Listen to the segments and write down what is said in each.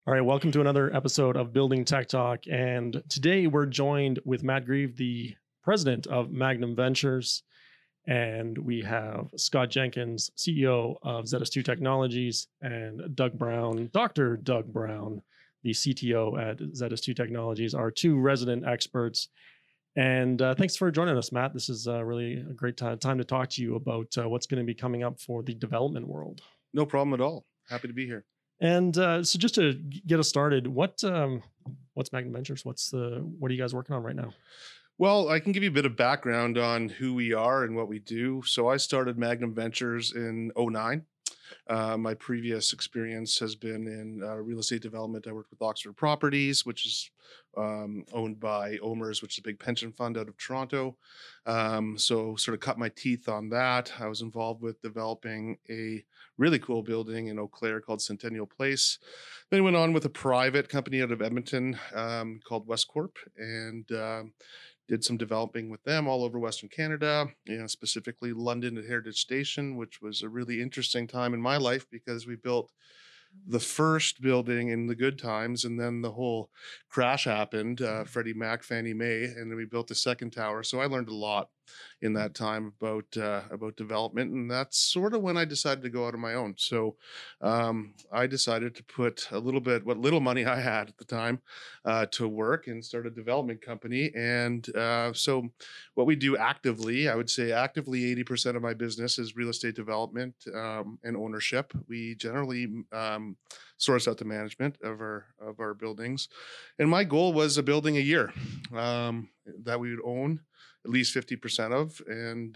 All right, welcome to another episode of Building Tech Talk. And today we're joined with Matt Grieve, the president of Magnum Ventures. And we have Scott Jenkins, CEO of ZS2 Technologies, and Doug Brown, Dr. Doug Brown, the CTO at ZS2 Technologies, our two resident experts. And thanks for joining us, Matt. This is really a great time to talk to you about what's going to be coming up for the development world. No problem at all. Happy to be here. And so just to get us started, what's Magnum Ventures? What are you guys working on right now? Well, I can give you a bit of background on who we are and what we do. So I started Magnum Ventures in 2009. My previous experience has been in real estate development. I worked with Oxford Properties, which is owned by OMERS, which is a big pension fund out of Toronto. So sort of cut my teeth on that. I was involved with developing a really cool building in Eau Claire called Centennial Place. Then went on with a private company out of Edmonton called Westcorp, and did some developing with them all over Western Canada, specifically London at Heritage Station, which was a really interesting time in my life because we built the first building in the good times, and then the whole crash happened, Freddie Mac, Fannie Mae, and then we built the second tower. So I learned a lot in that time about development, and that's sort of when I decided to go out on my own. So I decided to put a little bit, what little money I had at the time, to work and start a development company. And so what we do actively, I would say actively 80% of my business is real estate development and ownership. We generally source out the management of our buildings, and my goal was a building a year that we would own at least 50% of, and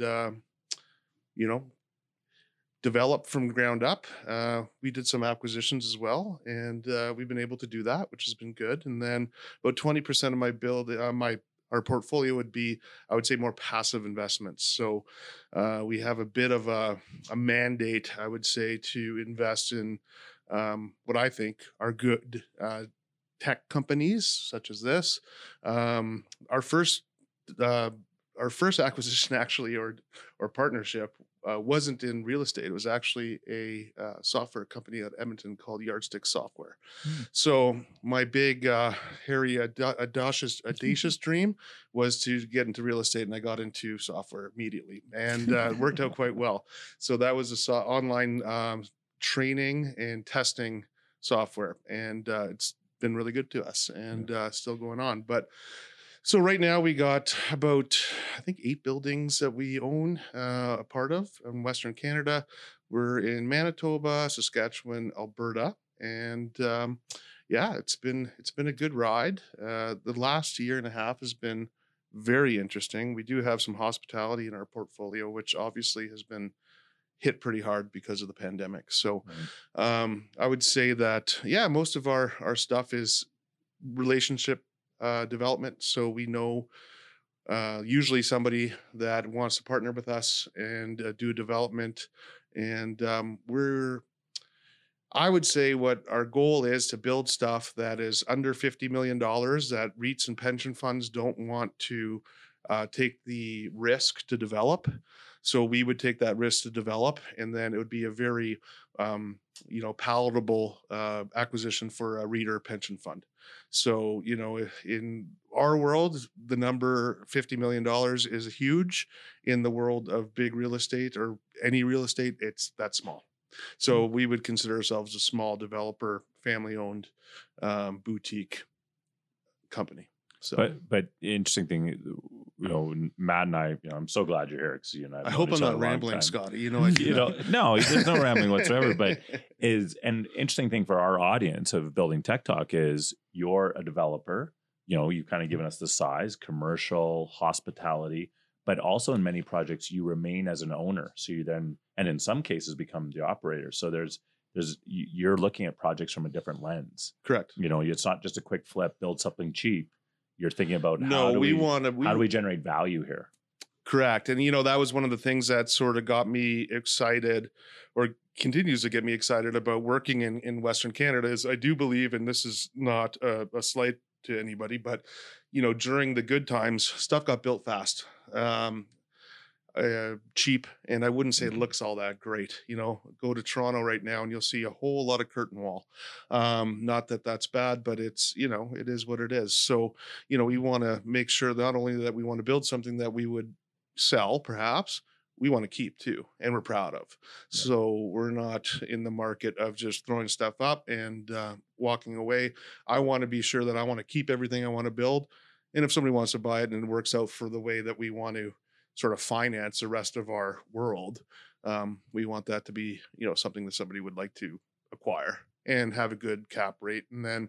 develop from ground up. We did some acquisitions as well, and we've been able to do that, which has been good. And then about 20% of my our portfolio would be, I would say, more passive investments. So we have a bit of a mandate, I would say, to invest in what I think are good tech companies such as this. Our first acquisition, actually, or partnership, wasn't in real estate. It was actually a software company out of Edmonton called Yardstick Software. So my big, hairy, audacious dream was to get into real estate, and I got into software immediately, and it worked out quite well. So that was a online training and testing software, and it's been really good to us, and still going on. But so right now we got about, I think, 8 buildings that we own a part of in Western Canada. We're in Manitoba, Saskatchewan, Alberta, and it's been a good ride. The last year and a half has been very interesting. We do have some hospitality in our portfolio, which obviously has been hit pretty hard because of the pandemic. So I would say that, most of our stuff is relationship development. So we know usually somebody that wants to partner with us and do development. And I would say what our goal is to build stuff that is under $50 million that REITs and pension funds don't want to take the risk to develop. So we would take that risk to develop, and then it would be a very palatable acquisition for a REIT or pension fund. So, in our world, the number $50 million is huge. In the world of big real estate or any real estate, it's that small. So we would consider ourselves a small developer, family-owned boutique company. So, but interesting thing, Matt and I, I'm so glad you're here because I hope I'm not rambling, Scotty. No, there's no rambling whatsoever. But is an interesting thing for our audience of Building Tech Talk is you're a developer. You've kind of given us the size, commercial, hospitality, but also in many projects you remain as an owner. So you then, and in some cases, become the operator. So you're looking at projects from a different lens. Correct. It's not just a quick flip, build something cheap. You're thinking about how do we generate value here? Correct. And, that was one of the things that sort of got me excited, or continues to get me excited about working in Western Canada, is I do believe, and this is not a slight to anybody, but, during the good times, stuff got built fast. cheap, and I wouldn't say it looks all that great. Go to Toronto right now and you'll see a whole lot of curtain wall. Not that that's bad, but it's, it is what it is. So, we want to make sure not only that we want to build something that we would sell, perhaps, we want to keep too, and we're proud of. Yeah. So we're not in the market of just throwing stuff up and walking away. I want to be sure that I want to keep everything I want to build. And if somebody wants to buy it and it works out for the way that we want to sort of finance the rest of our world, we want that to be, something that somebody would like to acquire and have a good cap rate, and then,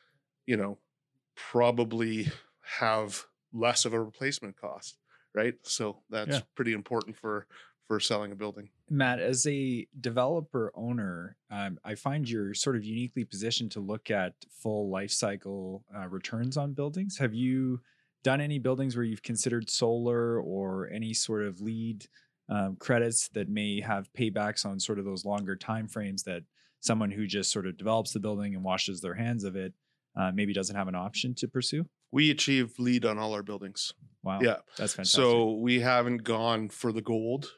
probably have less of a replacement cost, right? So that's pretty important for selling a building. Matt, as a developer owner, I find you're sort of uniquely positioned to look at full life cycle returns on buildings. Have you done any buildings where you've considered solar or any sort of LEED credits that may have paybacks on sort of those longer timeframes that someone who just sort of develops the building and washes their hands of it maybe doesn't have an option to pursue? We achieve LEED on all our buildings. Wow. Yeah. That's fantastic. So we haven't gone for the gold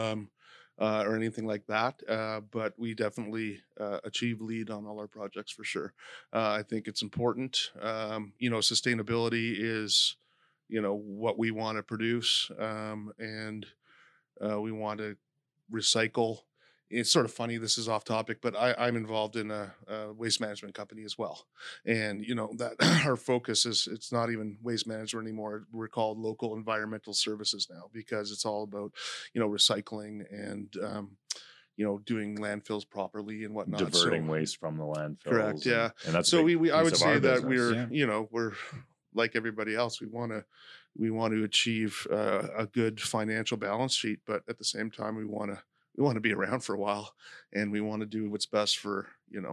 or anything like that, but we definitely achieve LEED on all our projects for sure. I think it's important. Sustainability is, what we want to produce, and we want to recycle. It's sort of funny, this is off topic, but I'm involved in a waste management company as well. And, that our focus is, it's not even waste management anymore. We're called local environmental services now, because it's all about, recycling and, doing landfills properly and whatnot. Diverting waste from the landfills. Correct. Yeah. And that's so I would say that business. we're like everybody else. We want to achieve a good financial balance sheet, but at the same time, we want to be around for a while, and we want to do what's best for,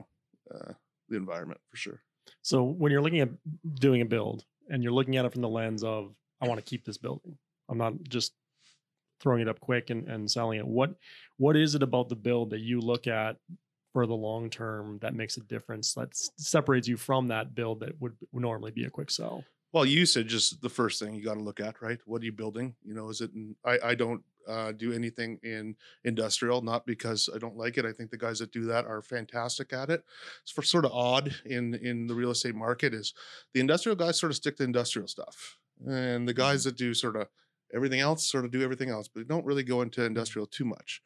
the environment for sure. So when you're looking at doing a build and you're looking at it from the lens of, I want to keep this building, I'm not just throwing it up quick and selling it. What is it about the build that you look at for the long term that makes a difference, that separates you from that build that would normally be a quick sell? Well, usage is the first thing you got to look at, right? What are you building? Is it? I don't do anything in industrial, not because I don't like it. I think the guys that do that are fantastic at it. It's for sort of odd in the real estate market is the industrial guys sort of stick to industrial stuff, and the guys that do sort of everything else sort of do everything else, but they don't really go into industrial too much.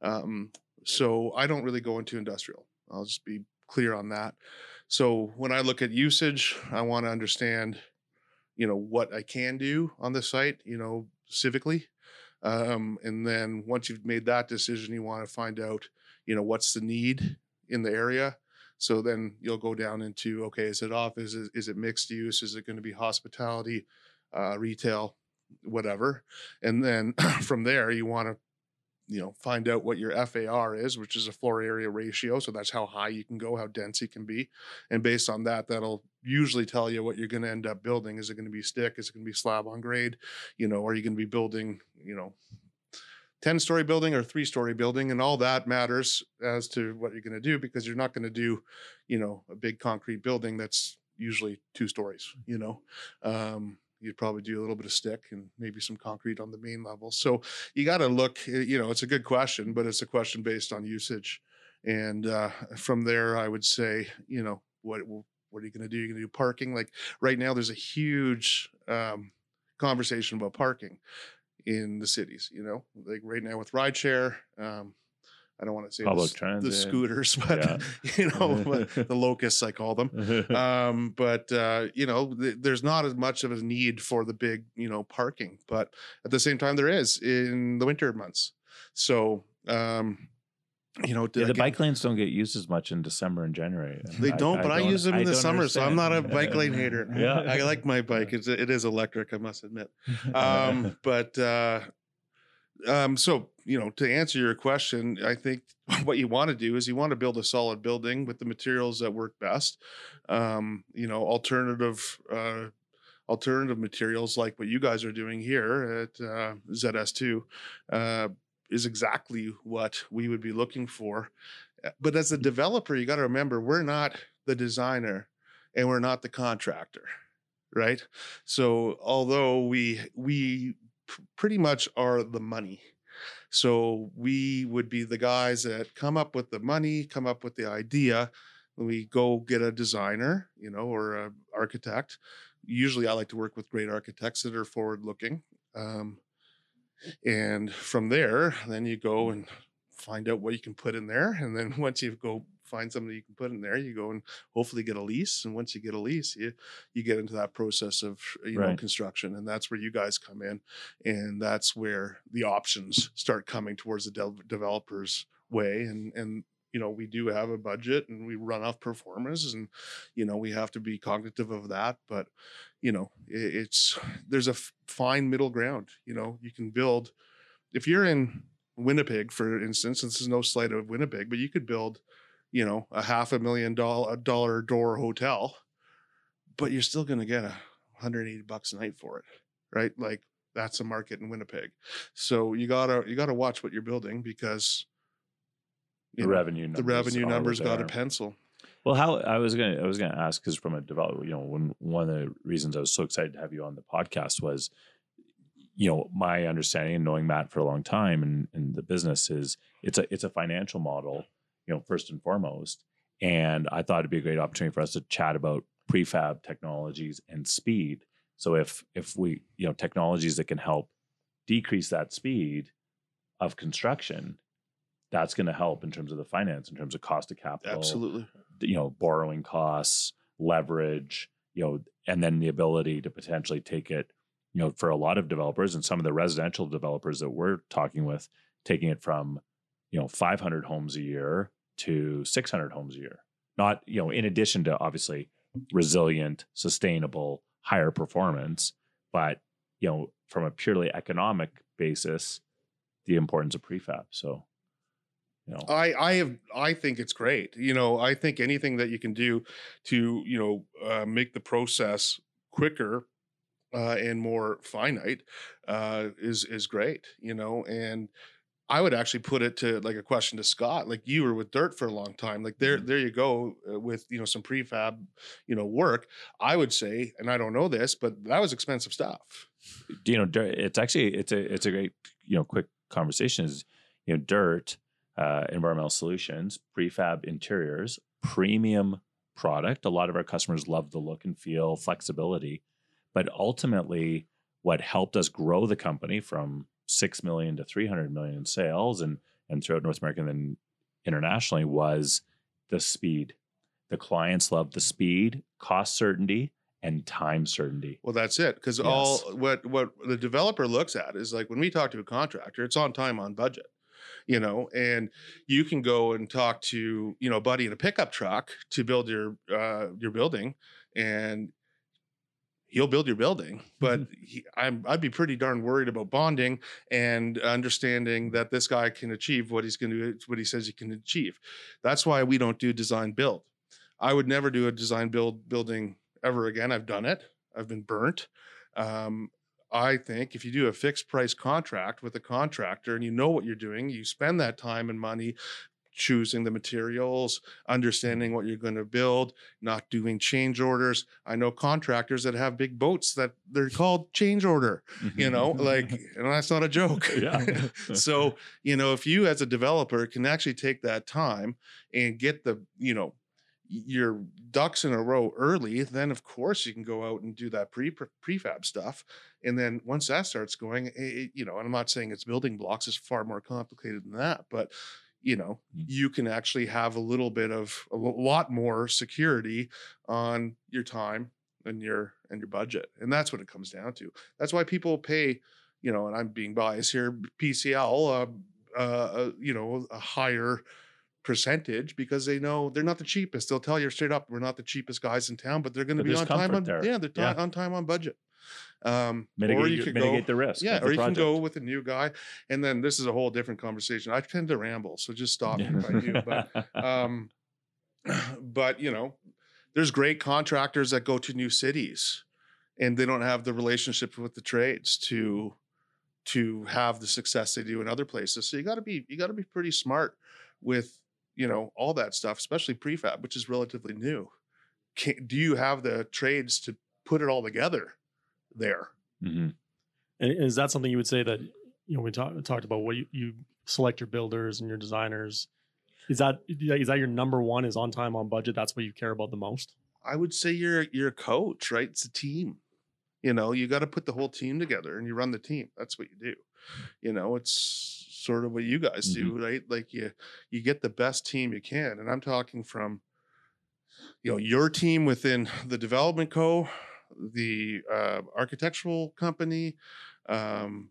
So I don't really go into industrial. I'll just be clear on that. So when I look at usage, I want to understand, what I can do on the site, civically. And then once you've made that decision, you want to find out, what's the need in the area. So then you'll go down into, okay, is it office? Is it mixed use? Is it going to be hospitality, retail, whatever? And then from there, you want to, find out what your FAR is, which is a floor area ratio. So that's how high you can go, how dense it can be. And based on that, that'll usually tell you what you're going to end up building. Is it going to be stick? Is it going to be slab on grade? Are you going to be building, 10-story building or 3-story building? And all that matters as to what you're going to do, because you're not going to do, a big concrete building that's usually 2 stories, you'd probably do a little bit of stick and maybe some concrete on the main level. So you got to look, it's a good question, but it's a question based on usage. And from there, I would say, what are you going to do? You're going to do parking. Like right now, there's a huge conversation about parking in the cities, like right now with rideshare. I don't want to say public the scooters, but the locusts, I call them. There's not as much of a need for the big, parking, but at the same time there is in the winter months. So, the bike lanes don't get used as much in December and January. They don't, but I use them in the summer, so I'm not a bike lane hater. Yeah, I like my bike. It is electric, I must admit. So, to answer your question, I think what you want to do is you want to build a solid building with the materials that work best. Alternative materials like what you guys are doing here at ZS2 is exactly what we would be looking for. But as a developer, you got to remember, we're not the designer and we're not the contractor, right? So although we pretty much are the money. So we would be the guys that come up with the money, come up with the idea. We go get a designer, or a architect. Usually I like to work with great architects that are forward looking. And from there, then you go and find out what you can put in there. And then once you go find somebody you can put in there, you go and hopefully get a lease. And once you get a lease, you get into that process of, Right. construction. And that's where you guys come in. And that's where the options start coming towards the developer's way. And we do have a budget and we run off performance, and, we have to be cognitive of that. But, there's a fine middle ground. You can build, if you're in Winnipeg, for instance, this is no slight of Winnipeg, but you could build, a $500,000 door hotel, but you're still going to get $180 a night for it. Right. Like, that's a market in Winnipeg. So you gotta watch what you're building, because The revenue numbers got to there. pencil. Well, how I was gonna ask, because from a developer, one of the reasons I was so excited to have you on the podcast was, my understanding and knowing Matt for a long time and the business is it's a financial model, first and foremost. And I thought it'd be a great opportunity for us to chat about prefab technologies and speed. So if we, technologies that can help decrease that speed of construction, that's going to help in terms of the finance, in terms of cost of capital, Absolutely. Borrowing costs, leverage, and then the ability to potentially take it, for a lot of developers and some of the residential developers that we're talking with, taking it from, 500 homes a year to 600 homes a year. Not, in addition to obviously resilient, sustainable, higher performance, but, from a purely economic basis, the importance of prefab. So, I think it's great. I think anything that you can do to, make the process quicker and more finite is great, and I would actually put it to like a question to Scott. Like, you were with Dirt for a long time. Like, there you go with, some prefab, work. I would say, and I don't know this, but that was expensive stuff. It's actually, it's a great, quick conversation is, Dirt, Environmental Solutions, prefab interiors, premium product. A lot of our customers love the look and feel, flexibility, but ultimately what helped us grow the company from 6 million to 300 million in sales and throughout North America and then internationally was the speed. The clients love the speed, cost certainty, and time certainty. Well, that's it. Because Yes. all what the developer looks at is, like, when we talk to a contractor, it's on time, on budget. And you can go and talk to, a buddy in a pickup truck to build your building, and he'll build your building, but I'd be pretty darn worried about bonding and understanding that this guy can achieve what he's going to do, what he says he can achieve. That's why we don't do design build. I would never do a design building ever again. I've done it. I've been burnt. I think if you do a fixed price contract with a contractor and you know what you're doing, you spend that time and money choosing the materials, understanding what you're going to build, not doing change orders. I know contractors that have big boats that they're called change order, like, and that's not a joke. Yeah. So, if you as a developer can actually take that time and get the, your ducks in a row early, then of course you can go out and do that prefab stuff. And then once that starts going, and I'm not saying it's building blocks, it's far more complicated than that, but you can actually have a lot more security on your time and your budget. And that's what it comes down to. That's why people pay, and I'm being biased here, PCL, a higher percentage, because they know they're not the cheapest. They'll tell you straight up, we're not the cheapest guys in town, but they're going to be on time. On time, on budget. Mitigate the risk. Yeah, or you can go with a new guy. And then this is a whole different conversation. I tend to ramble, so just stop me if I do. But there's great contractors that go to new cities and they don't have the relationship with the trades to have the success they do in other places. So you got to be pretty smart with all that stuff, especially prefab, which is relatively new. Do you have the trades to put it all together there? Mm-hmm. And is that something you would say that, we talked about what you select your builders and your designers? Is that your number one, is on time, on budget? That's what you care about the most? I would say you're a coach, right? It's a team. You got to put the whole team together and you run the team. That's what you do. It's sort of what you guys do, right? Like you get the best team you can. And I'm talking from, your team within the development co, the architectural company, then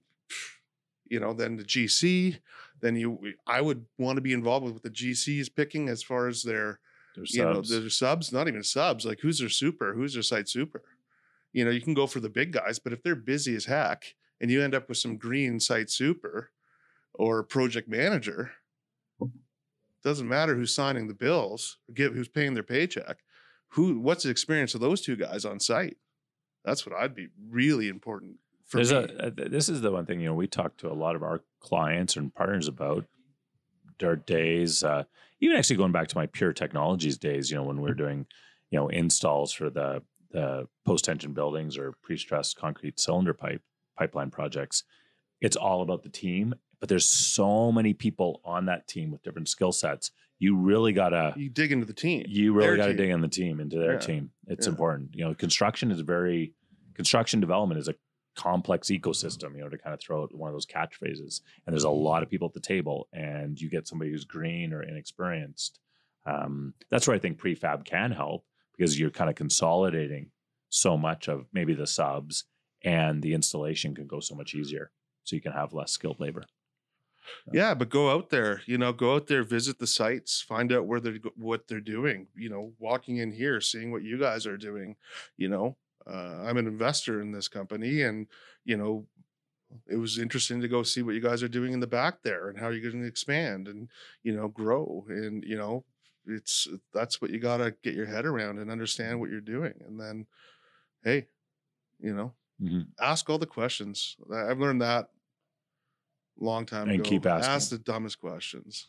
the GC, then I would want to be involved with what the GC is picking as far as their subs. Their subs, not even subs, like who's their super, who's their site super. You can go for the big guys, but if they're busy as heck and you end up with some green site super or project manager, doesn't matter who's signing the bills, who's paying their paycheck, what's the experience of those two guys on site? That's what I'd be really important for me. This is the one thing, we talk to a lot of our clients and partners about their days, even actually going back to my Pure Technologies days, when we were doing, installs for the post-tension buildings or pre-stressed concrete cylinder pipeline projects. It's all about the team, but there's so many people on that team with different skill sets. You really gotta dig into the team. You really gotta dig in the team, into their team. It's important. Construction development is a complex ecosystem, to kind of throw out one of those catchphrases. And there's a lot of people at the table, and you get somebody who's green or inexperienced. That's where I think prefab can help, because you're kind of consolidating so much of maybe the subs, and the installation can go so much easier. So you can have less skilled labor. Yeah, but go out there, visit the sites, find out what they're doing, walking in here, seeing what you guys are doing. I'm an investor in this company, and, it was interesting to go see what you guys are doing in the back there and how you're going to expand and, grow. And, that's what you got to get your head around and understand what you're doing. And then, hey, ask all the questions. I've learned that long time ago. And keep asking. Ask the dumbest questions.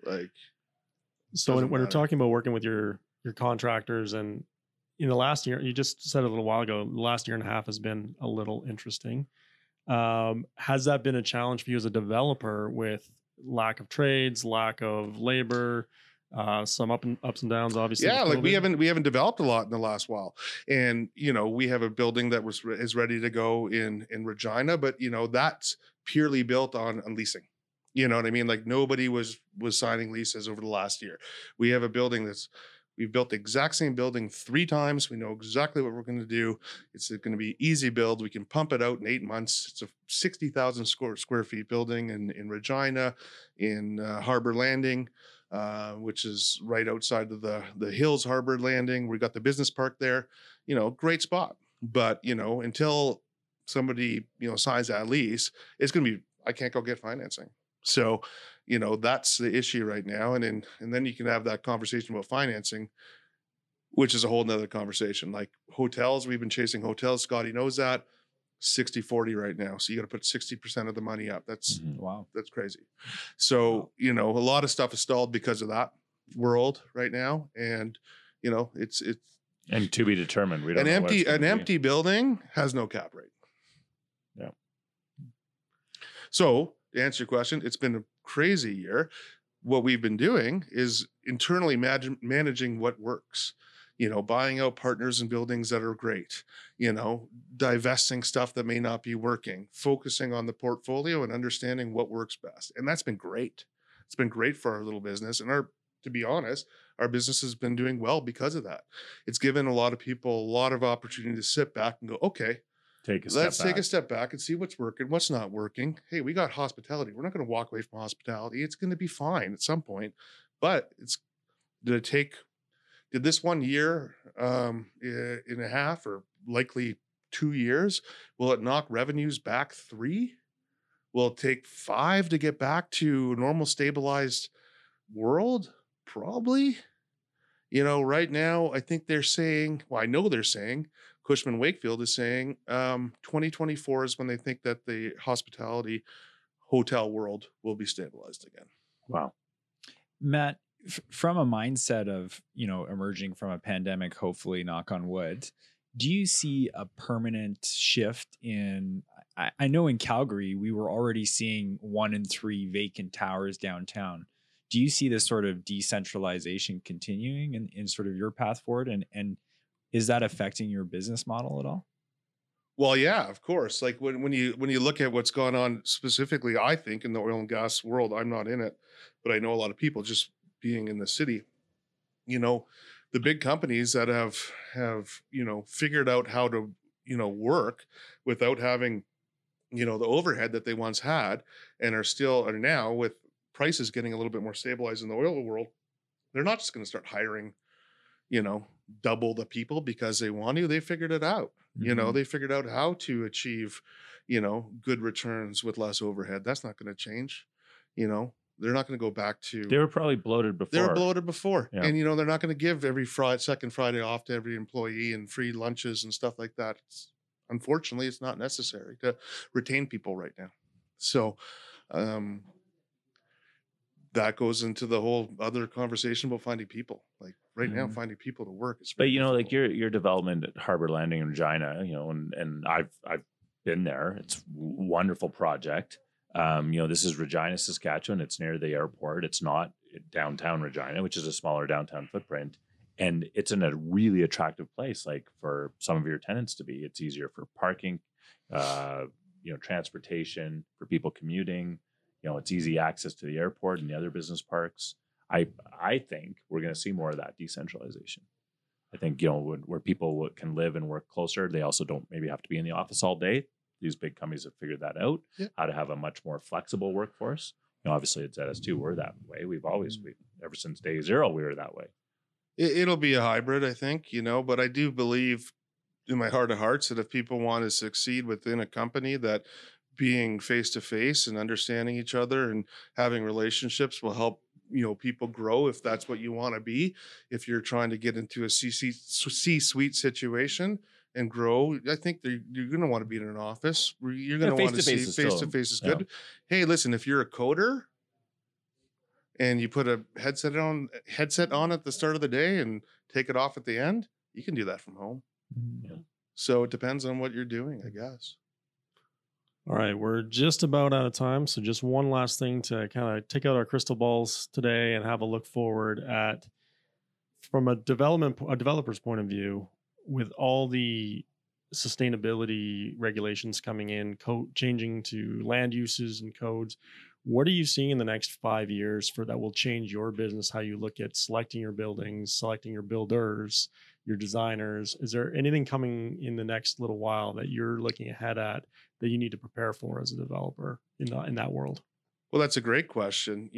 So when we're talking about working with your contractors, and in the last year, you just said a little while ago, the last year and a half has been a little interesting. Has that been a challenge for you as a developer, with lack of trades, lack of labor, some ups and downs, obviously? Yeah, like we haven't developed a lot in the last while, and we have a building that is ready to go in Regina, but that's purely built on leasing. You know what I mean? Like nobody was signing leases over the last year. We have a building we've built the exact same building 3 times. We know exactly what we're going to do. It's going to be easy build. We can pump it out in 8 months. It's a 60,000 square feet building in Regina, in Harbor Landing, which is right outside of the Hills Harbor Landing. We got the business park there. Great spot. But until somebody signs that lease, it's going to be, I can't go get financing. So, that's the issue right now. And then you can have that conversation about financing, which is a whole nother conversation. Like hotels, we've been chasing hotels. Scotty knows that. 60-40 right now. So you got to put 60% of the money up. That's wow. That's crazy. So, a lot of stuff is stalled because of that world right now. And, it's and to be determined. We don't an know empty building has no cap rate. Yeah. So to answer your question, it's been a crazy year. What we've been doing is internally managing what works, buying out partners in buildings that are great, divesting stuff that may not be working, focusing on the portfolio and understanding what works best. And that's been great. It's been great for our little business. And to be honest, our business has been doing well because of that. It's given a lot of people a lot of opportunity to sit back and go, okay, let's take a step back and see what's working, what's not working. Hey, we got hospitality. We're not going to walk away from hospitality. It's going to be fine at some point. But did this 1 year in a half, or likely 2 years, will it knock revenues back 3? Will it take 5 to get back to a normal stabilized world? Probably. Right now, I think they're saying, I know they're saying, Cushman Wakefield is saying 2024 is when they think that the hospitality hotel world will be stabilized again. Wow. Matt, from a mindset of, emerging from a pandemic, hopefully knock on wood, do you see a permanent shift in, I know in Calgary, we were already seeing 1 in 3 vacant towers downtown. Do you see this sort of decentralization continuing in sort of your path forward? And is that affecting your business model at all? Well, yeah, of course. Like when you look at what's gone on specifically, I think in the oil and gas world, I'm not in it, but I know a lot of people just being in the city. You know, the big companies that have figured out how to work without having the overhead that they once had, and are now with prices getting a little bit more stabilized in the oil world. They're not just going to start hiring you know, double the people because they want to. They figured it out. Mhm. They figured out how to achieve, good returns with less overhead. That's not going to change. They're not going to go back to. They were probably bloated before. They were bloated before, Yeah. and they're not going to give every second Friday off to every employee and free lunches and stuff like that. Unfortunately, it's not necessary to retain people right now. So, that goes into the whole other conversation about finding people. Like right now, Mhm. finding people to work is. But very like difficult. your development at Harbor Landing in Regina, and I've been there. It's a wonderful project. This is Regina, Saskatchewan. It's near the airport. It's not downtown Regina, which is a smaller downtown footprint. And it's in a really attractive place, like for some of your tenants to be. It's easier for parking, transportation, for people commuting. It's easy access to the airport and the other business parks. I think we're going to see more of that decentralization. I think, where people can live and work closer, they also don't maybe have to be in the office all day. These big companies have figured that out, how to have a much more flexible workforce. Obviously at ZS2, we're that way. We've always, ever since day zero, we were that way. It'll be a hybrid, I think, but I do believe in my heart of hearts that if people want to succeed within a company, that being face to face and understanding each other and having relationships will help people grow if that's what you want to be. If you're trying to get into a C-suite situation and grow, I think you're going to want to be in an office. You're going to want to see face to face is good. Hey, listen, if you're a coder and you put a headset on at the start of the day and take it off at the end, you can do that from home. Yeah. So it depends on what you're doing, I guess. All right, we're just about out of time. So just one last thing to kind of take out our crystal balls today and have a look forward at, from a developer's point of view, with all the sustainability regulations coming in, changing to land uses and codes. What are you seeing in the next 5 years that will change your business, how you look at selecting your buildings, selecting your builders, your designers? Is there anything coming in the next little while that you're looking ahead at that you need to prepare for as a developer in that world? Well, that's a great question.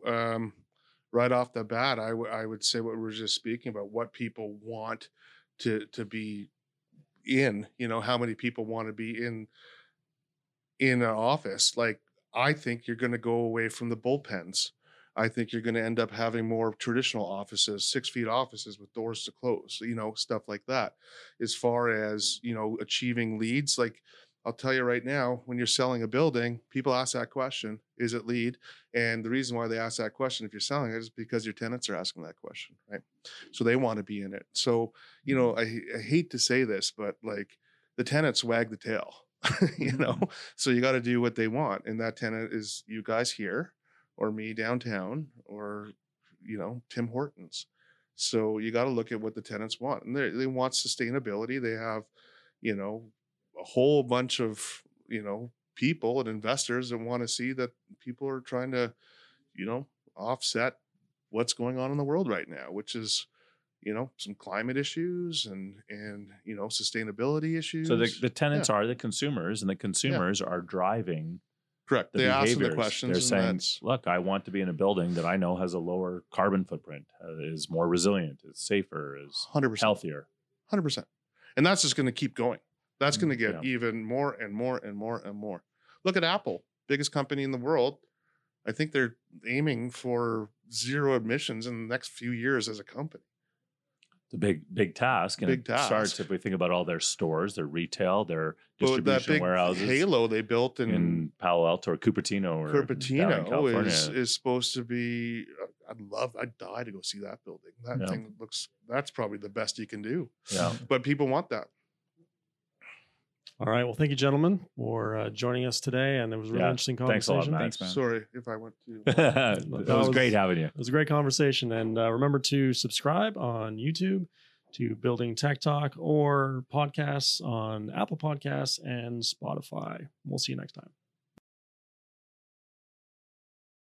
Right off the bat, I would say what we were just speaking about, what people want to be in, how many people want to be in an office. Like, I think you're going to go away from the bullpens. I think you're going to end up having more traditional offices, 6 feet offices with doors to close, stuff like that. As far as, achieving leads, like I'll tell you right now, when you're selling a building, people ask that question, is it lead? And the reason why they ask that question, if you're selling it, is because your tenants are asking that question, right? So they want to be in it. So, I hate to say this, but like the tenants wag the tail. So you got to do what they want, and that tenant is you guys here, or me downtown, or Tim Hortons. So you got to look at what the tenants want, and they want sustainability. They have a whole bunch of people and investors that want to see that people are trying to offset what's going on in the world right now, which is some climate issues and sustainability issues. So the tenants are the consumers, and the consumers are driving. Correct. The they ask them the behaviors. questions. They're saying, look, I want to be in a building that I know has a lower carbon footprint, is more resilient, is safer, is 100%. healthier. 100%. And that's just going to keep going. That's going to get Yeah. even more and more and more and more. Look at Apple, biggest company in the world. I think they're aiming for zero emissions in the next few years as a company. It's a big task. And Big it task. starts, if we think about all their stores, their retail, their But that distribution big warehouses halo they built in Palo Alto or Cupertino down in California. is supposed to be. I'd die to go see that building. That thing that's probably the best you can do. Yeah. But people want that. All right. Well, thank you, gentlemen, for joining us today. And it was a really Yeah, interesting thanks a lot, conversation. Matt. Thanks, man. Sorry if I went too. It was great having you. It was a great conversation. And remember to subscribe on YouTube to Building Tech Talk or podcasts on Apple Podcasts and Spotify. We'll see you next time.